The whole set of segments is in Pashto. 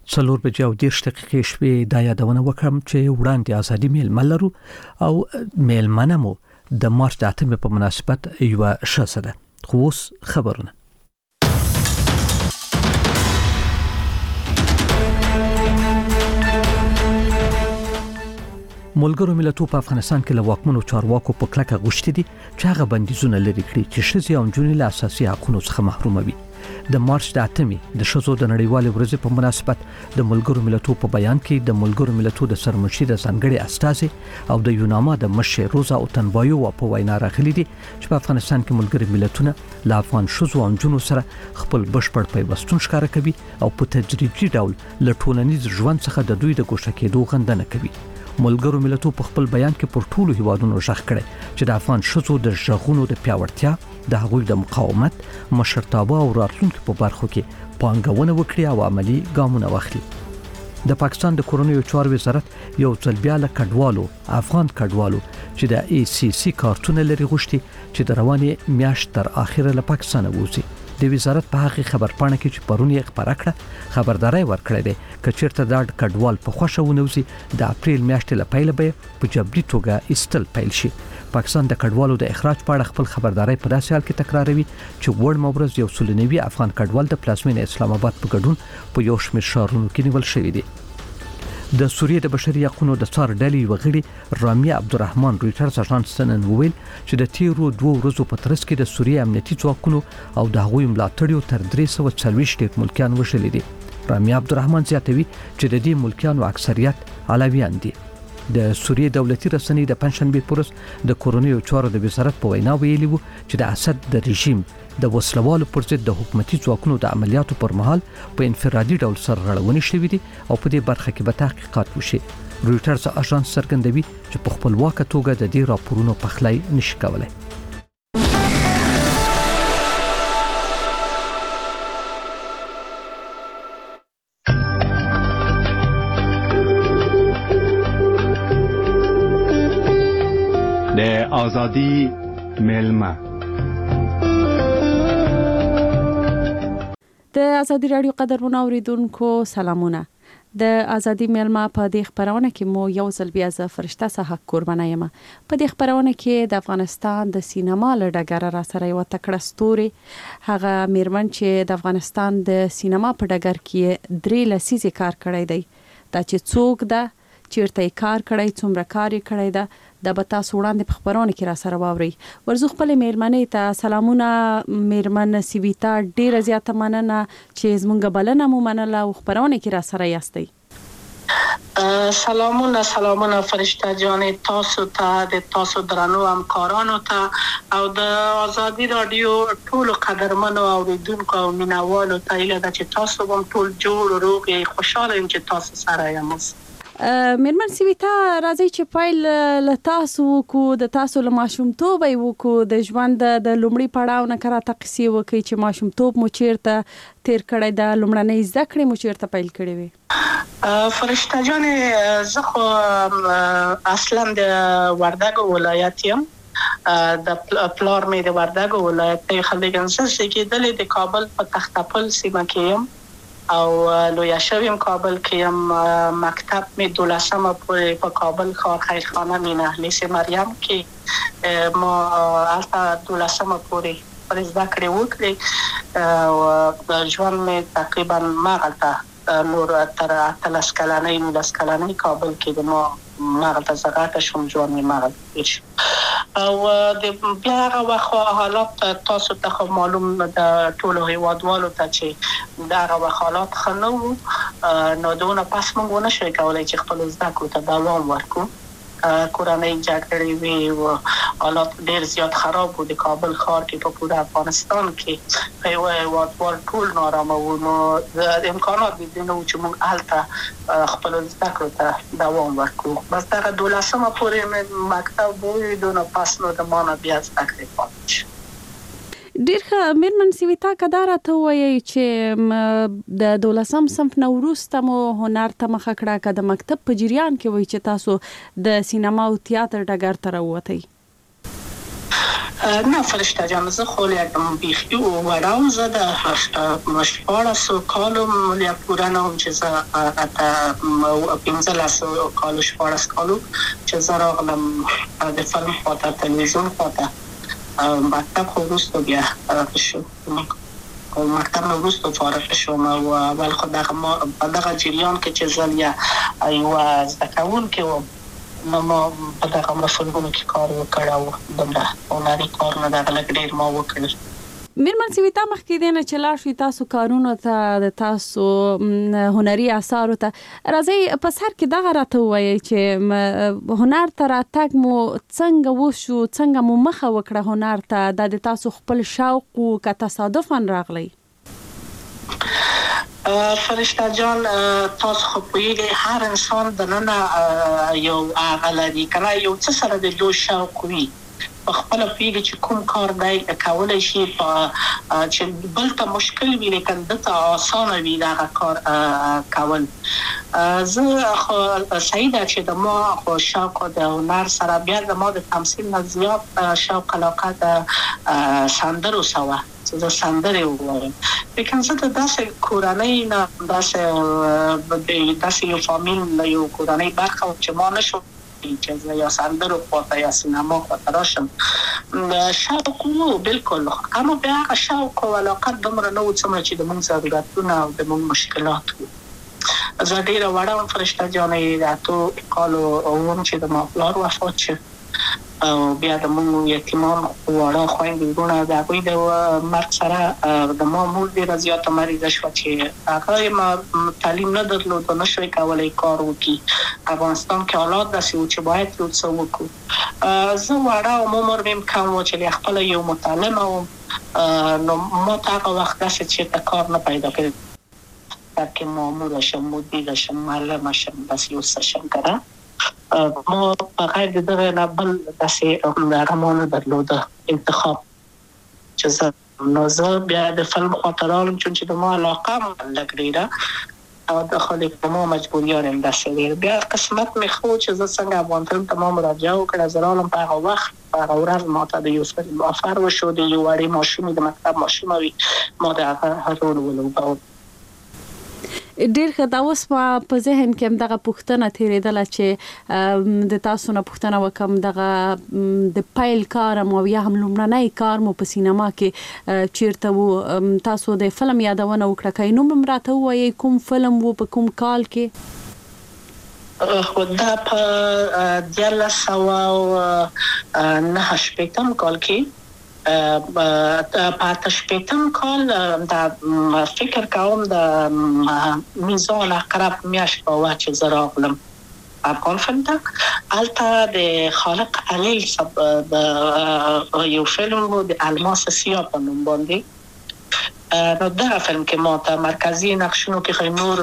4:30 شپې دا یادونه وکړم چې وړاندې ازادي میلمه لرو او میلمنه مو د مارچ د 8 په مناسبت یو شسده خو اوس خبرونه. ملګرو ملتونو په افغانستان کې له واکمنو چارواکو په کلکه غوښتي دي چې هغه بندیزونه لري کړي چې ښځې او نجونې له اساسي حقوقو څخه محروموي. د مارچ د 8 د ښځو د نړیوالې ورځې په مناسبت د ملګرو ملتونو په بیان کې د ملګرو ملتونو د سرمنشي د ځانګړي استازي او د یوناما د مشر روزا اوتنبایو په وینا راغلي دي چې په افغانستان کې ملګري ملتونه له افغان ښځو او نجونو سره خپل بشپړ پیوستون ښکاره کوي او په تدریجي ډول له ټولنیز ژوند څخه د دوی د ګوښه کېدو غندنه کوي. ملګرو ملتونو په خپل بیان کې پر ټولو هیوادونو ژغ کړی چې د افغان ښځو د ژغونو د پیاوړتیا د هغوی د مقاومت مشرتابه او راتلونکو په برخو کې پانګونه وکړي او عملی ګامونه واخلي. د پاکستان د کورونیو چارو وزارت یو ځل بیا له کډوالو افغان کډوالو چې د ACC کارتونه لري غوښتي چې د روانې میاشت تر اخره له پاکستان ووځي. د وزارت په هغه خبرپاڼه کې چې پرون یې خبره کړه خبرداري ورکړې ده چې چیرته دا کډوال په خوښه ونوځي د اپریل میاشتې له پیله به په جبري توګه استل پیل شي. پاکستان د کډوالو د اخراج په اړه خپل خبرداري په داسې حال کې تکراروي چې وړ مورز یو سلنوي افغان کډوال د پلازمینې اسلام آباد په ګډون په یو شمېر شهرونو کې نیول شوی دی. د سوریې د بشري حقوقو د څار ډلې وغړي رامیا عبدالرحمن رويټرز اژانس ته وویل چې د تیرو 2 ورځو په ترڅ کې د سوریې امنیتي ځواکونو او د هغوی ملاتړیو تر 340 ملکیان وشلي دي. رامیا عبدالرحمن زیاتوي چې د دې ملکیانو اکثریت علویان دي. د سوریې دولتي رسنۍ د پنځشنبه پورس د کورونیو چارو د وزارت په وینا ویلي وو چې د اسد د رژیم د وسلوالو پر ضد د حکومتي ځواکونو د عملیاتو پر مهال په انفرادي ډول سرغړونې شوې دي او په دې برخه کې به تحقیقات وشي. رويټرز اژانس څرګندوي چې په خپلواکه توګه د دې راپورونو پخلی نشي کولای. د آزادی میلمه د ازادي رادیو قدرمنو اوریدونکو سلامونه. د ازادي میلمه په دې خبرونه کې مو یو ځل بیا ز فرشته صحه قربانه یم. په دې خبرونه کې د افغانستان د سینما لړګره را سره یو تکړه ستوري هغه میرمن چې د افغانستان د سینما په ډګر کې 3 لسیزې کار کړی دی. دا چې څوک ده چیرته کار کړی څومره کار کړی ده د بتا سوړاندې په خبرونه کې را سره واوري. ورزو خپل میرمنې ته سلامونه. میرمن سیویتا ډیره زیاته مننه چې زمونږ بلنه مو منله او خبرونه کې را سره یاستئ. سلامونه فرشته جان تاسو ته د تاسو درنو همکارانو ته او د ازادي رادیو ټول قدرمنو اوریدونکو او مینوالو ته اله چې تاسو هم ټول جوړ روغ خوشاله یم چې تاسو سره یم. میرمن سیویتا راځي چې پایل له تاسو کو د تاسو له ماشومتوب وکړو د ژوند د لومړي پړاو نه کرا تقسی وکي چې ماشومتوب مو چیرته تیر کړی د لومړنۍ ذکر مو چیرته پیل کړی وي. فرشته جان زه خو اصلا د وردګ ولایت یم. د پلار مې د وردګ ولایت ته خلګنسه چې د کابل په تختپل سیمه کې یم او لویا شویم کابل کې یم. مکتب می 12مه پورې په کابل ښار خیرخانه مینه لیس مریم کې ما البته 12مه پورې پر زده کړې وکړې او ژوند می تقریبا مغلطه نور تر 13 کلنۍ 19 کلنۍ کابل کې د ما مغلطه زغاته شوم ژوند می مغلطه شو او د بیا هغه حالات تاسو ته معلوم د ټولو هیوادوالو ته چې دا هغه حالات خنو نو دونه پس موږ نه شو کولای چې خپل زده کړو ته دوام ورکړو. کورنۍ جګړې وی او حالات ډېر زیات خراب وو د کابل ښار کې په پوره افغانستان کې یو هیوادوال ټول نارامه وو. نو د امکانات دي نو چې موږ هلته خپل زده کړو ته دوام ورکړو. بس دا 12مه پورې مکتب وو دونه پس نو د مانه بیا زده کړې پاتې شو. ډیر ښه. میرمن سیویتا کدار ته وایي چې د 12م صنف نو وروسته مو هنر ته مخه کړه که د مکتب په جریان کې وایي چې تاسو د سینما او تیاتر ډګر ته راووتئ. نه فرشته جان زه خو یکم بیخی و وراو زه د 14 کالو ملیا پورا نوم چې زه 15 کالو 14 کالو چې زه راغلم د فلم خواته تلویزیون خواته مکتب خو وروسته بیا شو او مکتب نه وروسته فارغ شوم او اول خو دغه جریان کې چې زه یا یو زده کوونکی وم نو ما په دغه مفهومونو کې کار وکړ او دومره هنري کارونه دغه لږ ډېر ما وکړل. میرمن سویتا مخکې دی نه چې لاړ شئ تاسو کارونو ته د تاسو هنري اثارو ته راځئ په سر کې دغه راته ووایئ چې هنر ته راتګ مو څنګه وشو څنګه مو مخه وکړه هنر ته د تاسو خپل شوق و که تصادفاً راغلی؟ فرشته جان تاسو خو پوهیږئ هر انسان دننه یو هغه لري کنه یو څه سره د دوی شوق وي په خپل پیږي چې کوم کار دی کولای شي چې بل ته مشکل وي لیکن دته آسانه وي دا کار کول. زه خو سعیده چې د ما خو شوق د هنر سره بیا د ما د تمثیل نه زیات شوق علاقه د سندرو سوا چې زه سندرې ووایم لیکن زه د داسې کورنۍ نه داسې یو فامیل یو کورنۍ برخه چې ما نشو چې یا سندرو خواته یا سینما خواته راشم شوق وو بالکل اما بیا هغه شوق او علاقه دومره نه و څومره چې د موږ ضرورتونه او د موږ مشکلات وو. زه ډېره وړه وم فرشته جانې د 8 کالو وم چې د ما پلار وفات شو او بیا د موږ یتیمان وړه خویندې وروڼه د هغوی د مرګ سره د ما مور ډېره زیاته مریضه شوه چې هغه ما تعلیم نه درلود او نشوی کولی کار وکړي. افغانستان کې حالات داسې وو چې باید یو څه وکړو. زه وړه وم عمر مې کم و چې خپله یو متعلمه وم نو ما ته هغه وخت داسې چې کار نه پیدا کړی تاکه ماموره شم مدیره شم معلمه شم داسې یو څه شم کنه ما په غیر د دغه نه بل داسې رمانه درلوده انتخاب چې زه نو زه بیا د فلم خواته رالم چې د ما علاقه لږ ډېره او د خلک د ما مجبوریان هم داسې ډېر بیا قسمت مې ښه و چې زه څنګه افغان فلم ته ما مراجعه وکړه زه رالم په هغه وخت په هغه ورځ ما ته د یو فلم آفر وشو د یو وړې ماشومې د مکتب ماشومه وي ما د هغه رول ولوباوه. ډیر ښه دا اوس په ذهن کې هم دغه پوښتنه تېرېدله چې د تاسو نه پوښتنه وکم دغه د پیل کار مو یا هم لومړنی کار مو په سینما کې چیرته وو تاسو د فلم یادونه وکړه که نوم هم راته ووایئ کوم فلم وو په کوم کال کې؟ خو دا په 1989 کال کې په 88 کال د فکر کوم د میزان اقرب میاشت په وخت چې زه راغلم افغان فلم ته البته د خالق علیل د یو فلم و د الماس سیاه په نوم باندې نو دا فلم کې ما ته مرکزی نقشونو کې خیلی نور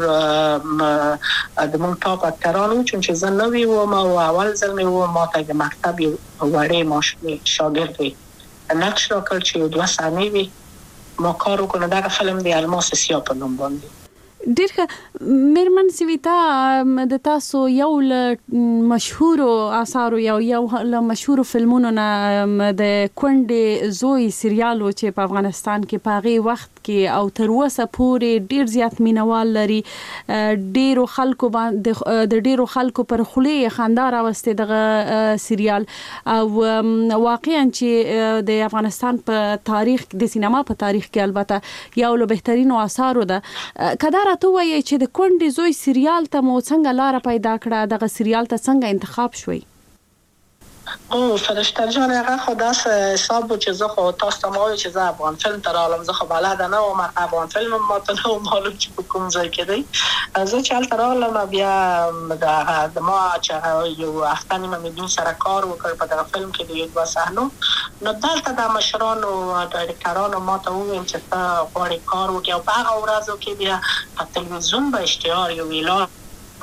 د مونږ ټاپ اکتران وو چون چې زه نوی وم او اول ځل مې و ما ته د مکتب یو وړې ماشومې شاګرد وي نقش را کړ چې 2 ثانیې وي ما کار وکړو دغه فلم د الماس سیاه په نوم باندې. ډیر ښه میرمن سویتا د تاسو یو له مشهورو آثارو یو له مشهورو فلمونو نه د کونډې زوی سریال چې په افغانستان کې په هغې وخت کې او تر اوسه پورې ډیر زیات مینوال لري ډیرو خلکو باندې د ډیرو خلکو پر خولې خندا راوستې دغه سریال او واقعا چې د افغانستان په تاریخ د سینما په تاریخ کې البته یو له بهترینو آثارو ده کدا راته وایي چې د کونډې زوی سریال ته مو څنګه لاره پیدا کړه دغه سریال ته څنګه انتخاب شوی؟ او فرشته جان هغه خو داسې حساب و چې زه خو تاسو ته ما وایي چې زه افغان فلم ته رالم زه خو بلده نه وم افغان فلم ما ته نه و معلوم چې په کوم ځای کې دی زه چې هلته رالم بیا د ما چې یو هفته نیمه مې دوی سره کار وکړ په دغه فلم کې د 2 صحنو نو دلته د مشرانو ډایرکټرانو ما ته وویل چې ته غواړې کار وکړې او په هغه ورځو کې بیا په تلویزیون به اشتهار یو اعلان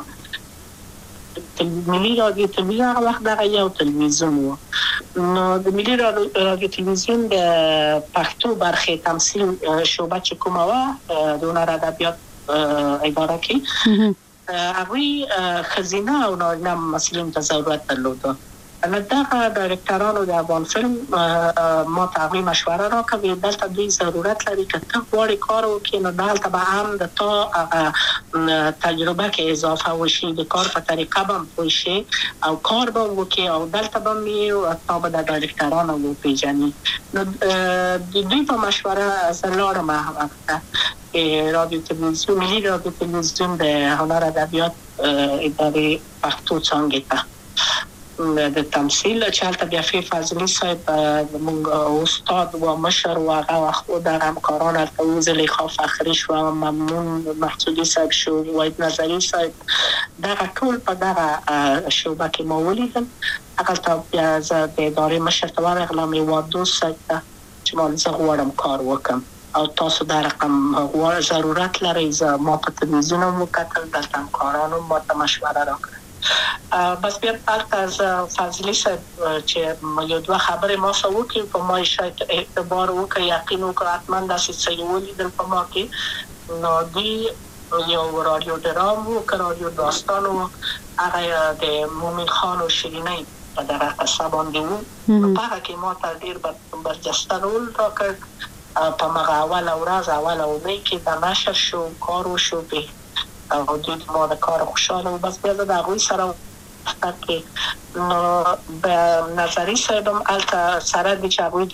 ملي رادیو تلویزیون هغه وخت دغه یو تلویزیون و نو د ملي رادیو تلویزیون د پښتو برخې تمثیل شعبه چې کومه وه د هنر ادبیات اداره کې هغوی ښځینه او نارینه ممثلینو ته ضرورت درلوده انا دغه ډایرکټرانو د افغان فلم ما ته مشوره راکوي دلته دوی ضرورت لري چې ته غواړې کار وکړې نو دلته به هم د تا تجربه کې اضافه وشي د کار په طریقه به پوه شي او کار به وکړي او دلته به مې تا به د ډایرکټرانو وپېژني نو د دوی په مشوره زه لاړم رادیو تلویزیون ملي رادیو تلویزیون د هنر ادبیات ادارې پښتو څانګې ته د تمثيل چې هلته بیا فی فضلی صاحب موږ استاد و مشر و هغه خو د همکاران ته زلیخا فخری شو ممنون محسودی صاحب شو وحید نظری صاحب دغه ټول په دغه شوبه کې ما ولیدل هغه ته بیا زه د ادارې مشر ته ورغلم یو دوست صاحب ته چې ما زه غواړم کار وکړم او تاسو دا رقم ضرورت لري زه ما په تلویزیون وکتل دلته همکارانو ما ته مشوره راکړه بس بیا از فضلی صاحب چې یو دوه خبرې ما سره وکړي په ما شاید اعتبار وکړي یقین وکړي حتما داسې څه یې ولیدل په ما کې نو دوی یو رادیو ډرام و که رادیو داستان و هغه د مومن خان و شیرینۍ په دغه قصه باندې و په هغه کې ما ته ډېر برجسته رول راکړ په مغه اوله ورځ اوله اونۍ کې د نشر شو کار وشو به او دوی ما د کار خوشاله و بس بیا د هغوی سره کې نو د نظری صاحب هم هلته سره دي چې هغوی د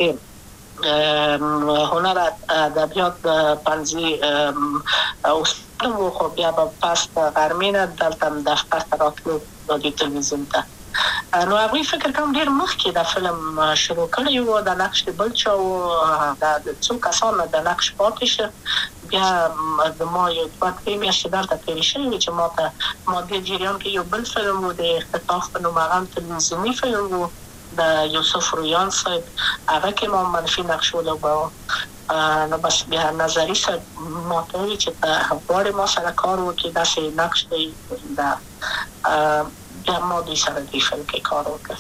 هنر ادبیات پنځي استاد و خو بیا به پس غرمې نه دلته دفتر ته راتلو رادیو تلویزیون ته نو هغوی فکر کوم ډېر مخکې د فلم شروع کړی و د نقش د بل چا و د څو کسانو د نقش پاتې شه بیا د ما یو دوه درې میاشتې دلته تېرې شوې وې چې ما دې جریان کې یو بل فلم و د اختطاف په نوم هغه هم تلویزیوني فلم و د یوسف رویان صاحب هغه کې ما منفي نقش ولوباوه نو بس بیا نظری صاحب ما ته وویل چې ته غواړې ما سره کار وکړې داسې نقش دی بیا ما دوی سره دې فلم کې کار وکړ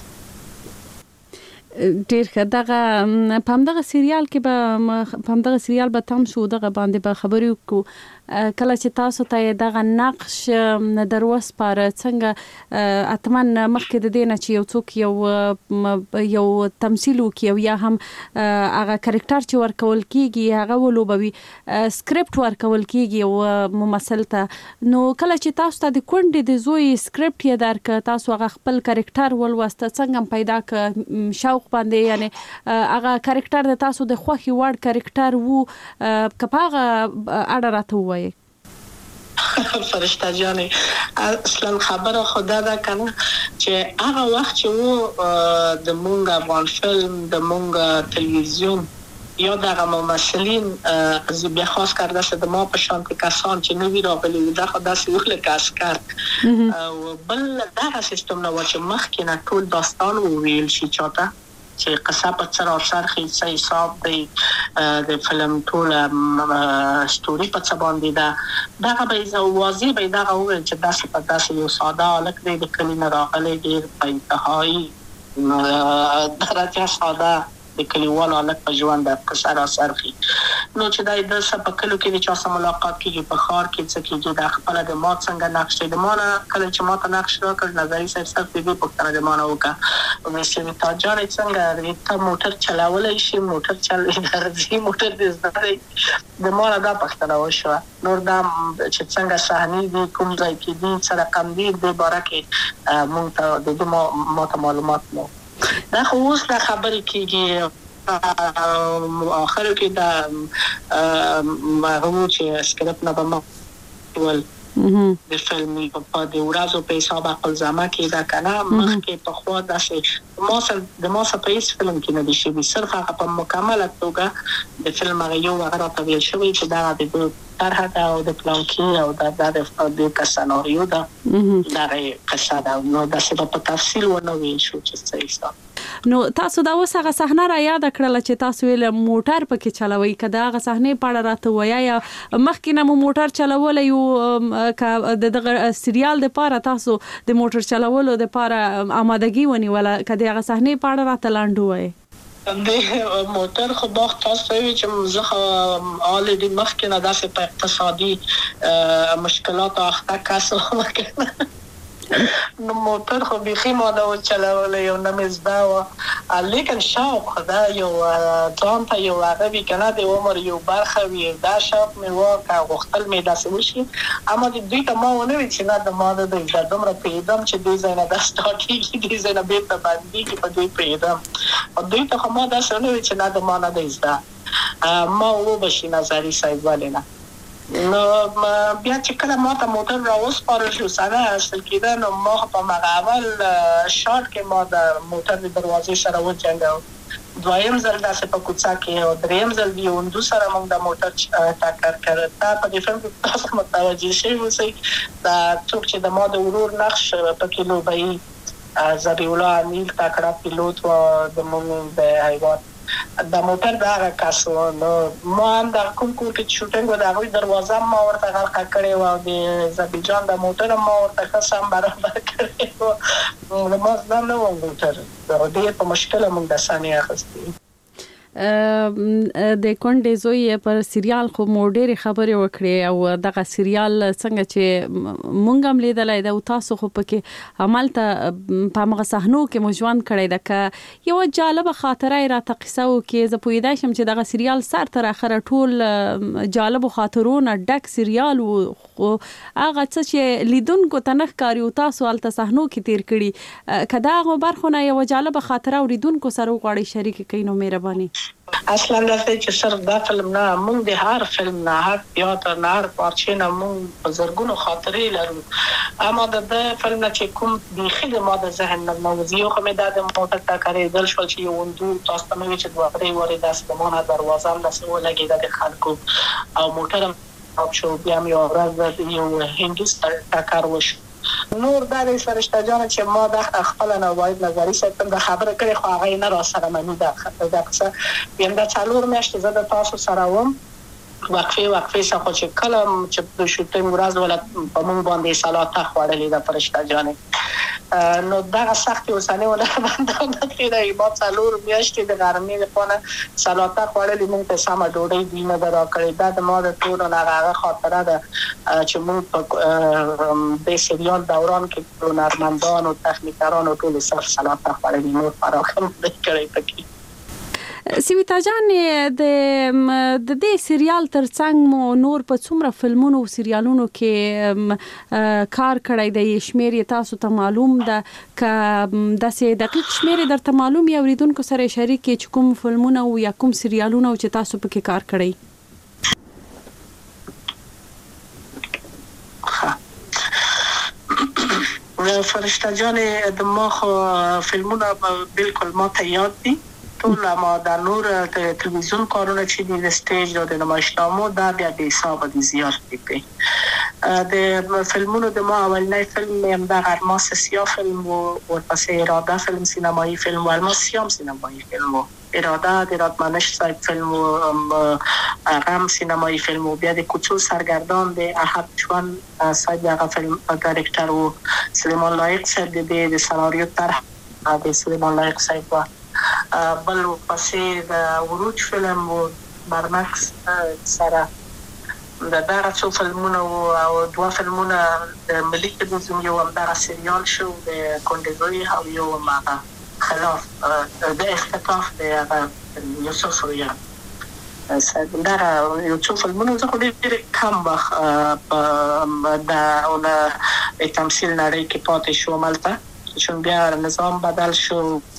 ډیر ښه دغه په همدغه سریال کې به په همدغه سریال به تم شو دغه باندې به خبرې وکړو کله چې تاسو ته دغه نقش دروس پر څنګه اتمن مخکې د دې نه چې یو څوک یو تمثيل وکي او یا هم هغه کریکټر چې ورکول کیږي هغه ولوبوي سکرپټ ورکول کیږي او ممثل ته نو کله چې تاسو ته د کونډې د زوی سکرپټ یې درک تاسو هغه خپل کریکټر ولوسته څنګه پیدا ک شوق باندې یعنی هغه کریکټر د تاسو د خوخي وړ کریکټر وو کپاغه اړه راته وایي فرشته جانې اصلا خبره خدا دا کنه چې هغه وخت چې وو د مونږ افغان فلم د مونږ تلویزیون یا دغه ممثلین از بیا خاص کرده شد ما په شانت کسان چې نوی راغلي دا خدای سي وکړه کاسکر او بل دغه سیستم نو چې مخکې نه ټول داستان ویل شي چاته چې قصه په سر او سرخي څه حساب دی د فلم ټول ستوري په څه باندې دا به واضح به دا وویل چې داسې په داسې یو ساده الک دی د کلینه راغلي ډیر په انتهایی درجه ساده د کلیوالو الک په ژوند د قصه را سرخي نو چې دا د سپکلو کې د چا سره ملاقات کیږي په خار کې څه کېږي د خپل د مات څنګه نقش دی د مانه کله چې ماته نقش راکړ نظری صاحب صرف دې پوښتنه د مانه وکړه او چې تا جارې څنګه ته موټر چلاولای شي موټر درځي موټر دې زده د مانه دا پوښتنه وشوه نور دا چې څنګه صحنه دي کوم ځای کې دي څه رقم دي د باره کې مونږ ته د ماته معلومات نو دا خو اوس دا خبرې کېږي آخر کې دا هغه چې سکرپټ نه به ول د فلم په د ورځو په حساب خپل ځما کې دا کنه مخکې په خوا داسې د ما سره په هیڅ فلم کې نه دي شوي صرف هغه په مکمله توګه د فلم هغه یو هغه راته ویل شوی چې دا د طرح دا او د پلان کې او د سناریو دا قصه دا نو داسې په تفصیل ونه ویل شو چې څه حساب نو تاسو دا اوس هغه صحنه را یاد کړل چې تاسو ویل موټر پکې چلوي کدا هغه صحنه پاړه راته ویا یا مخکې نه موټر چلول یو د سریال د پاره تاسو د موټر چلولو د پاره آمادګي ونی ولا کدا هغه صحنه پاړه راته لاندو وای د موټر خو باغ تاسو وی چې زه الریډي مخکې نه داسې په اقتصادي مشکلات اخته کاسو نو موټر خو بيخي ما دا چلول یو نمزدا و لیکن شوق دا یو ځان ته یو هغه کنه د عمر یو برخه وي دا شوق مې وکړ غوښتل مې داسې وشي اما د دوی ته ما ونه وی چې نه د ما د دومره پیدم چې دوی زنه د سټاټي دي زنه به په باندې کې په دوی پیدم او دوی ته ما دا څنګه وی چې نه د ما نه دی زده ما و بشي نظری صاحب ولینا نو بیا چې کله ما ته موټر راوسپارل شو سره اصل کېده نو ما په مغاول شارټ کې ما د موټر د دروازې سره وځنګاو دویم ځل داسې په کوڅه کې او دریم ځل دی وندو سره موږ د موټر ټاکر کړ تا په دې فلم کې تاسو متوجه شئ دا څوک چې د ما د ورور نقش په کلو به زبی الله امیل تکړه پیلوټ و د موږ د هیواد د موټر دا کاسو نو ما هم د کوم کې شوټینګ و د هغه دروازه ما ورته غلقه کړې و او د زبیجان د موټر ما ورته سم برابر کړې و نو ما ځان نو موټر د دې په مشکل موږ د ثانیه اخستې د کونډې زوی پر سریال خو مو ډېرې خبرې وکړې او دغه سریال څنګه چې مونږ هم لیدلای دا تاسو خو پکې عملته په هغه صحنو کې مو ژوند کړی دا که یو جالبه خاطره را تقصه وکي زه پوهیدای شم چې دغه سریال سر تر اخره ټول جالب خاطرونه ډک سریال خو هغه څه چې لیدونکو ته نه ښکاري او تاسو هلته صحنو کې تیر کړي که دا هغه برخونه یو جالبه خاطره اوریدونکو سره وغواړئ شریک کړئ نو مهرباني اصلا دا چې صرف دا فلم نه موږ د هر فلم نه هر تیاتر نه هر پارچې نه موږ په زرګونو خاطرې لرو اما د فلم نه چې کوم بيخي د ما د ذهن نه موضوع خو مې د موټر ټاکرې دل شو چې وندو تاسو ته مې چې دوه درې وری داسې د مونږه دروازه هم داسې ولګېده د خلکو او موټر او شو بیا مې ورځ د یو هندوستان ټاکر وشو نور دا د فرشته جان چې ما د خپل نه وایي نظری ساتم د خبره کړې خو هغه نه را سره مې دا څه یم دا څلور میاشتې زه د تاسو سره وم وقفه څخه چې کلم چې د شوټینګ ورځ ولا په مونږ باندې سلاته خوړلې د فرشته جان نو دا سخت اوسانه ولا باندې کېدای ما څلور میاشتې د ګرمۍ لپاره سلاته خوړلې مونږ ته سم ډوډۍ دینه درا کړې دا د ما د ټول نه هغه خاطره ده چې مونږ په سریال دوران کې هنرمندان او تخنیکران او ټول سره سلاته خوړلې نور فراخم کړې پکې سیویتا جان د دې سریال ترڅنګ مو نور په څومره فلمونو او سریالونو کې کار کړی دی شمیر تاسو ته معلوم ده ک داسې دقیق شمیر درته معلوم یا اوریدونکو سره شریک چې کوم فلمونه او یا کوم سریالونه چې تاسو پکې کار کړی فرشته جان د ما فلمونه بالکل ما ته یاد دي ټول ما د نور تلویزیون کارونه چې د سټیج او د نمایشنامو دا بیا د حساب دي زیات دي د فلمونو د ما اولنی فلم هم د الماس سیاه فلم او ورپسې اراده فلم سینمایی فلم و الماس سیاه سینمایی فلم اراده د رادمنش صاحب فلم و غم سینمایی فلم و بیا د کوچو سرگردان د احد چوان صاحب هغه فلم ډایرکټر و سلیمان لایق صاحب د سناریو طرح د سلیمان لایق صاحب بل پسې د وروج فلم و برمکس سره د دغه څو فلمونه او دوه فلمونه د ملي تلویزیون یو هم دغه سریال شو د کونډې زوی او یو هم خلاف د اختطاف د یوسف رویان دغه یو څو فلمونه زه خو ډېر کم وخت د تمثیل نړۍ کې پاتې شوم هلته چون بیا نظام بدل شو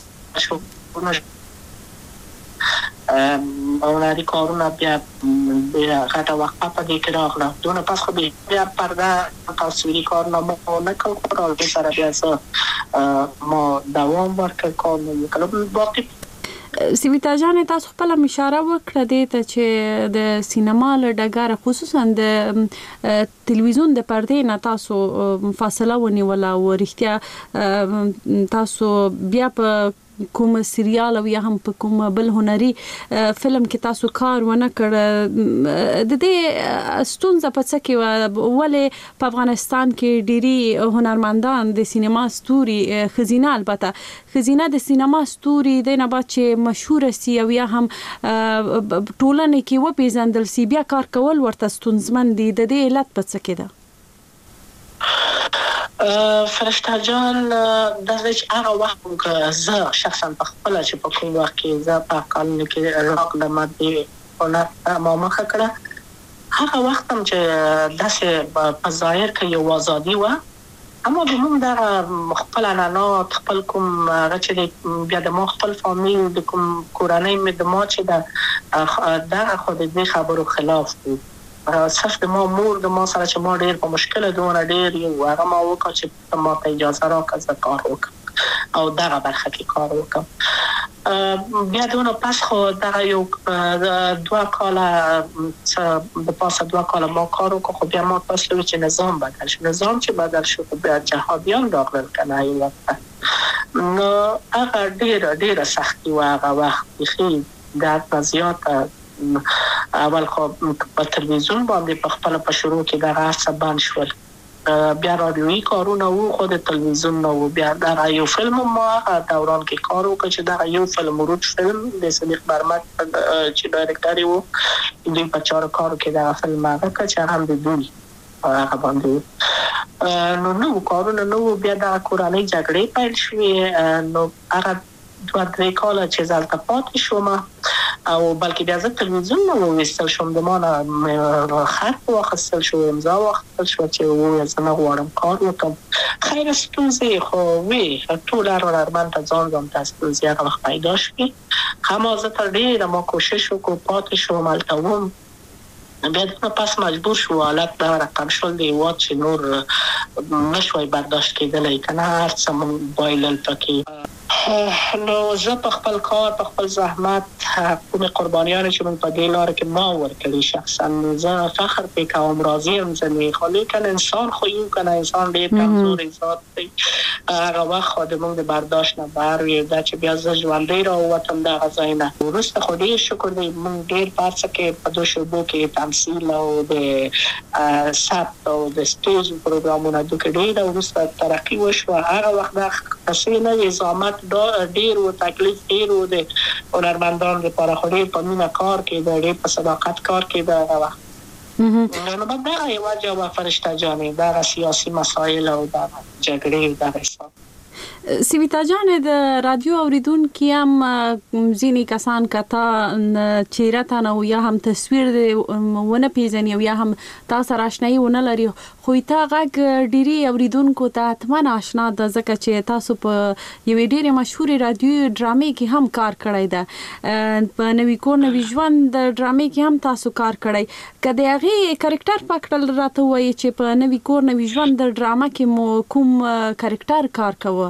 اولادی کارونه بیا غټه وقفه په دې کې راغله دونه پس خو بیا پرده تصویري کارونه مو نه کړل او د سره بیا ما دوام ورکړ کار نه کړم باقي سیویتا جان تاسو خپل اشاره وکړه دې ته چې د سینما له ډګر خصوصا د تلویزیون د پردې نه تاسو فاصله ونیوله او رښتیا تاسو بیا په کوم سریال او یا هم په کوم بل هنري فلم کې تاسو کار ونه کړ د دې ستونزه په څه کې ولې په افغانستان کې ډيري هنرمندان د سینما ستوري خزینه البته خزینه د سینما ستوري د نه بعد چې مشهور سي او یا هم ټولنه کې و پیژندل سي بیا کار کول ورته ستونزمن دي د دې علت په څه کې ده فرشته جان د هغه وخت که زه شخصا په خپل چې په کوم وخت کې زه په کال کې راک د ماده او ما مخه کړه هغه وخت هم چې داسې په ظاهر کې یو ازادي و اما د موږ د خپل عنعنات خپل کوم هغه چې بیا د ما خپل فامیل د کوم کورنۍ مې د ما چې د خو د دې خبرو خلاف و صرف د ما مور د ما سره چې ما ډېر په مشکله دونه ډېر یو هغه ما وکړه چې ما ته اجازه راکړه زه کار وکړم او دغه برخه کې کار وکړم بیا دونه پس خو دغه یو 2 کاله د پاسه 2 کاله ما کار وکړ خو بیا ما پس لوي چې نظام بدل شو نظام چې بدل شو بیا جهادیان راغلل کنه یو وخت نو هغه ډېر سختي و هغه وخت خې د زیاته اول خو په تلویزیون باندې په خپل په شروع کې د راځه باندې شول بیا رادیویی کارونه وو خو د تلویزیون نو بیا دا یو فلم ما دوران کې کار وکړ چې دا یو فلم ورود فلم د صدیق برمک چې ډایرکټر وو دوی په چارو کارو کې دا فلم هغه چې هم د دوی هغه باندې نو کارونه نو بیا د کورنۍ جګړې پیل شوې نو هغه 2-3 کاله چې زلته پاتې شوم او بلکې بیا زه تلویزیون نو وستل شوم د مانه خط واخیستل شو امضا واخیستل شو چې زه نه غواړم کار وکړم خیر ستونزې خو وي ټول ارمان ته ځان ته ستونزې هغه وخت پیدا شوې هم زه تر ډېره ما کوشش وکړم پاتې شوم هلته وم بیا د پاس مجبور شو حالت دا رقم شول دی وات چې نور نشوي برداشت کېدلی کنه هر څه مون بایلل پکې نو زه په خپل کار په خپل زحمت کوم قربانیان چې من په دې لار کې ما ورکړي شخصا زه فخر پې کوم راضي یم ځنې خو لیکن انسان خو یو کنه انسان ډېر کمزور ذات دی هغه وخت خو د موږ د برداشت نه بهر وي دا چې بیا زه ژوندۍ راووتم دغه ځای نه وروسته خو ډېر شکر دی موږ ډېر په هر څه کې په دو شعبو کې تمثیل او د ثبت او د سټیج پروګرامونه دوی ډېر وروسته ترقي وشوه هغه وخت دا څه نه زحمت ډېر و تکلیف ډېر و د هنرمندانو لپاره خو ډېر په مینه کار کېده ډېر په صداقت کار کېده هغه وخت نو بعد دغه یو جواب فرشته جانې دغه سیاسي مسایل او دغه جګړې دغه حساب سویتا جان د رادیو اوریدونکو هم ځینې کسان کته چیرې تا نو یا هم تصویر ونه پیژني او یا هم تاسو راشنای ونه لري خو تا غږ ډيري اوریدونکو ته اتمن آشنا د زکه چې تاسو په یوې ډېرې مشهورې رادیو ډرامې کې هم کار کړی ده په نوې کور نوې ژوند د ډرامې کې هم تاسو کار کړی کله هغه کریکټر پکړل راته وایي چې په نوې کور نوې ژوند د ډرامه کې مو کوم کریکټر کار کوي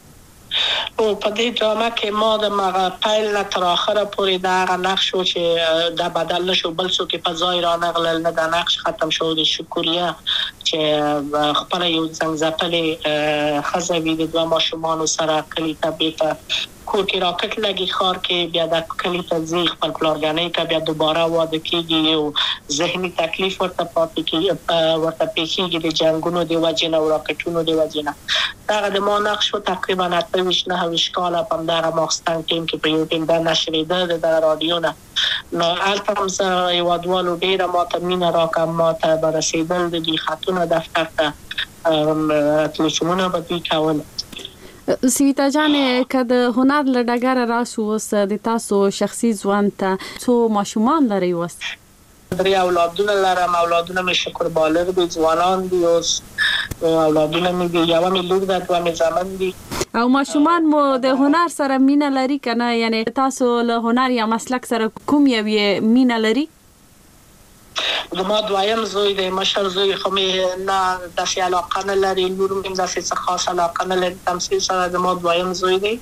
او په دې ډرامه کې ما د مغه پایل نه تر اخره پورې دا هغه نقش شو چې دا بدل نشو بل څوک په ځای را نغلل نه دا نقش ختم شو د شکریا چې خپل یو څنګه ځپلې خزوی د دوه ماشومان سره کلی ته کور کې راکټ لګي خار کې بیا د کلی ته ځي خپل پلارګانې ته بیا دوباره واده کیږي یو ذهني تکلیف ورته پاتې کیږي ورته پیښیږي د جنگونو دی وجنه او راکټونو دی وجنه دا د ما نقش تقریبا 28 کاله په دغه ماخستان ټیم کې په یو ټیم د نشریده د رادیو نه نو البته زه یو ډول ډیره ماته راکم ماته برسیدل د دې خاتونه دفتر ته تلفونونه به دوی کول سویتا جان کده هنر لډګر راسو وس د تاسو شخصي ژوند ته څو ماشومان لري وس 3 اولادونه لرم اولادونه مې شکر بالغ دي ځوانان دي اوس اولادونه مې دي یو مې لور ده دوه مې زامن دي او ماشومان مو د هنر سره مینه لري کنه یعنی تاسو له هنر یا مسلک سره کوم یو مینه لري د ما دویم زوی د مشر زوی خو مې نه داسې علاقه نه لري نور مې داسې خاص علاقه نه لري تمثیل سره د ما دویم زوی دی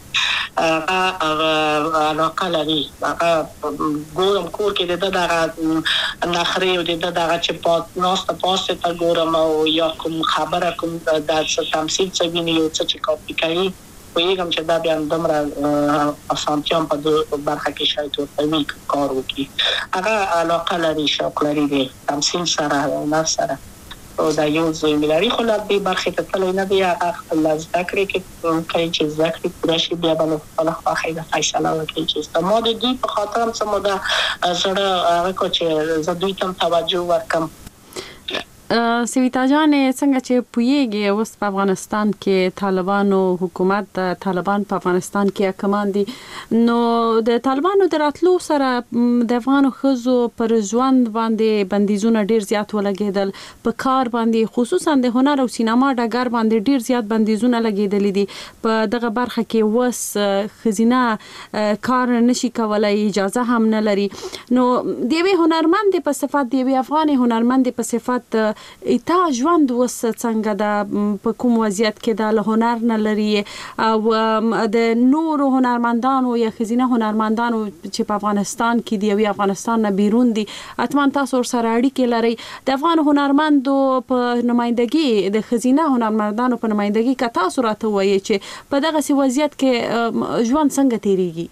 علاقه لري ګورم کور کې د نخري او د دغه چې پات ناست پاسه تا ګورم او یا کوم خبره کوم د تمثیل څه ویني او څه چې کاپی کوي ویګم چې دا بیا اندمره اسانتیام په برخه کې شاید ورته کار وکړي هغه علاقه لري شوق لري د تمثیل سره او نر سره او دا یو ځای ملاري خو لا دې برخه ته تللی نه دی هغه خپل ذکر کې کوي چې ذکر پوره شي بیا به خپل خواخې د فیصله وکړي چې ما د دې په خاطر هم سم دا زړه هغه کو چې زه دوی ته توجه ورکم سویتا جان څنګه چې پویږي اوس په افغانستان کې طالبانو حکومت طالبان په افغانستان کې حکمان دي نو د طالبانو دراتلو سره د افغان خزو پر ژوند باندې بندیزونه ډیر زیات ولګیدل په کار باندې خصوصا د هنر او سینما ډګر باندې ډیر زیات بندیزونه لګیدل دي په دغه برخه کې وس خزینه کار نشي کولای اجازه هم نه لري نو دی هنرمند په صفات دی افغان هنرمند په صفات ایتا ژوند وس څنګه د په کوم وضعیت کې د هنر نه لري او د نور هنرمندانو یا خزینه هنرمندانو چې په افغانستان کې دی او افغانستان نه بیرون دي اتمن تاسو سره اړیکې لري د افغان هنرمندو په نمائندګي د خزینه هنرمندانو په نمائندګي کې تاسو راته وایي چې په دغه سی وضعیت کې ژوند څنګه تیریږي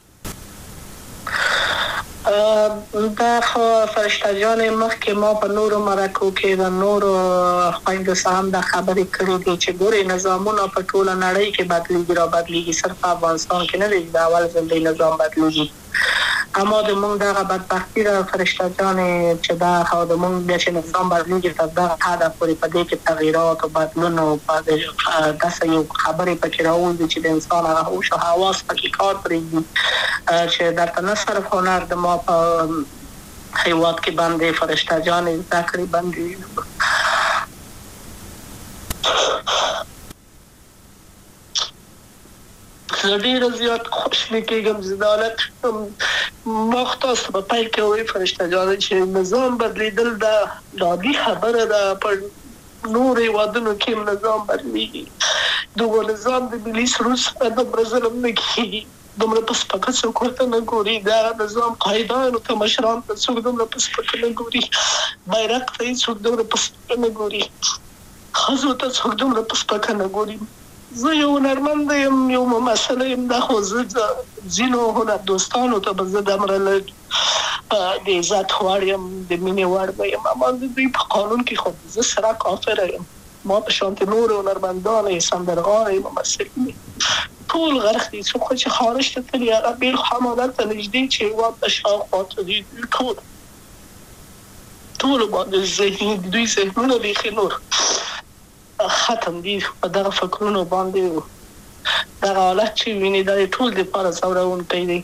دا فرشته جان مخکې ما په نورو مرکو کې د نورو خويندو سره د خبرې کړې دي چې ګوري نظامونه په ټوله نړۍ کې بدلیږي صرف افغانستان کې نه دی د اول ځل نظام بدلیږي اما د مونږ دغه بدبختی را فرشته جان چې دا خو د مونږ د چې نظام بدلیږي تر دا حد پورې په دې کې تغیرات او بدلون او په داسې یو خبرې پکې راوځي چې د انسان هوش او حواس پکې کار پرېږدي چې دا نه صرف هنر د ما په حیوات کې باندې فرشته جان ذکر باندې ډیر زیات خوشحالي کېږم زدالت مختص په پای کې وي فرشته جان چې نظام بدلیدل دا عادي خبره ده په نور ودونو کې نظام بدلیږي دغه نظام د ملي سروس د برزلم نه کیږي دومره پس پکې څوک ورته نه ګوري دا نظام قاعدانو ته مشران ته څوک دومره پس پکې نه ګوري بیرغ ته څوک دومره پس پکې نه ګوري خزو ته څوک دومره پس پکې نه ګوري زه یو هنرمند یم یو ممثل یم دا خو زه ځینو هنر دوستانو ته به زه د امرله د عزت وړ یم د مینې وړ یم اما د دوی په قانون کې خو زه سره کافر یم ما په شانت نور هنرمندان سندرغاړي ممثل ټول غرختي څو چې خارج ته تللی هغه بیل حمالت ته نږدې چې واده شاوخوا ته دي ټول باندې ذهني دوی ذهنونه بیخي نور ختم دي په دغه فکرونو باندې دغه حالت چې ویني دا ټول د پاره ځورونکی دی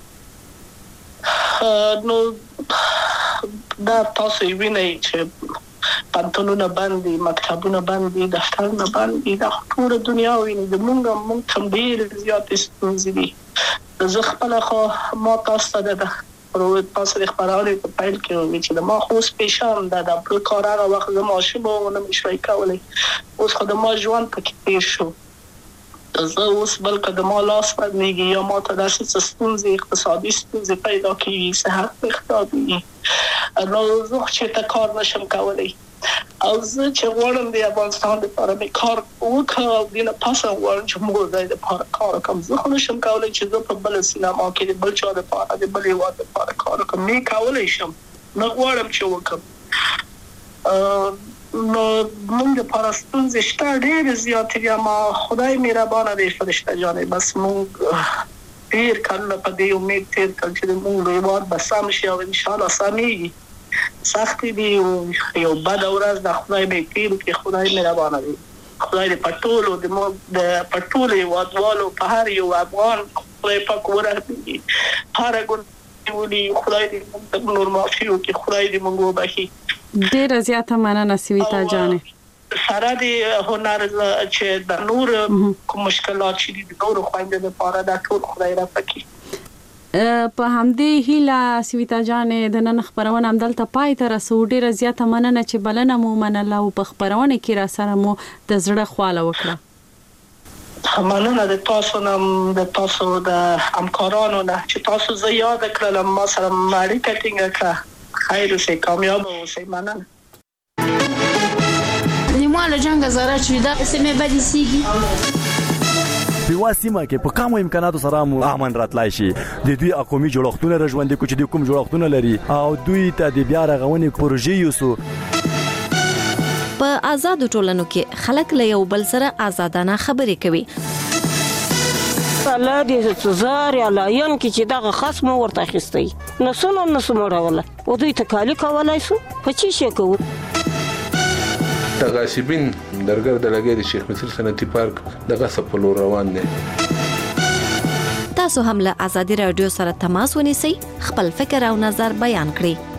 نو دا تاسو وینئ چې پانتونونه باندې مکتبونه باندې دفترونه باندې د ټول دنیا ویني د مونږ تم ډیر زیات ستونزې دي زه خپل خو ما تاسو ته د پروت تاسو د خبرونه په پایل کې وی چې ما خو سپیشال د خپل کار هغه وخت زما شمو نه مشوي کولای اوس خو د ما ژوند پکې تیر شو زه اوس بلکې د ما لاس باندې یا ما ته داسې ستونزې اقتصادي ستونزې پیدا کیږي صحت اقتصادي نو زه چې تا کار نشم کولای او زه چې غواړم د افغانستان لپاره به کار وکړم د نه پاسه غواړم چې موږ د لپاره کار کوم زه خو نشم کولای چې زه په بل سینما کې د بل چا لپاره د بل یو لپاره کار کوم نه کولای شم نه غواړم چې وکړم نو موږ لپاره ستونزې شته ډېر زیات دي اما خدای مهربانه دی فرشته جانې بس موږ ډېر کله په دې امید تیر کړ چې موږ یو وار بس سم شي او ان شاء الله سمېږي سخت دي یو بد ورځ د خدای به تیر کې خدای مهربانه دی خدای دې پټولو د پټولې وادوالو په هر یو افغان خدای پاک ورته هر ګل خدای دې نور معافیو کې خدای دې موږ وبخي ډیر زیاته مننه سویتا جانې سره د هنر چې د نور کوم مشکلات چې د نور خويندو لپاره د ټول خدای را پکې په همدې هیله سویتا جانې د نن خبرونه هم دلته پای ته رسو ډیره زیاته مننه چې بلنه مو منله او په خبرونه کې را سره مو د زړه خواله وکړه مننه د تاسو د همکارانو نه چې تاسو زه یاد کړم ما سره اړیکه ټینګه کړه خیر اوسئ کامیاب اوسئ مننه نیمه له جنگ زاره چې دا سمې بدی سیږي په واسمه کې په کومو امکاناتو سره مو امن راتلای شي د دوی اقومي جوړښتونه رژوندې کو چې د کوم جوړښتونه لري او دوی ته د بیا رغونې پروژې یوسو په آزاد ټولنو کې خلک له یو بل سره آزادانه خبرې کوي الله دې تزار یا لاین کې چې دغه خصم ورته خستي نسونه نسمه راوله او دوی ته کالی کولای شو په چی شي کوو د غاصبین درګر د لګي د شیخ مصر صنعتي پارک د غصب په لور روان دي. تاسو هم له آزادي رادیو سره تماس ونیسئ، خپل فکر او نظر بیان کړئ.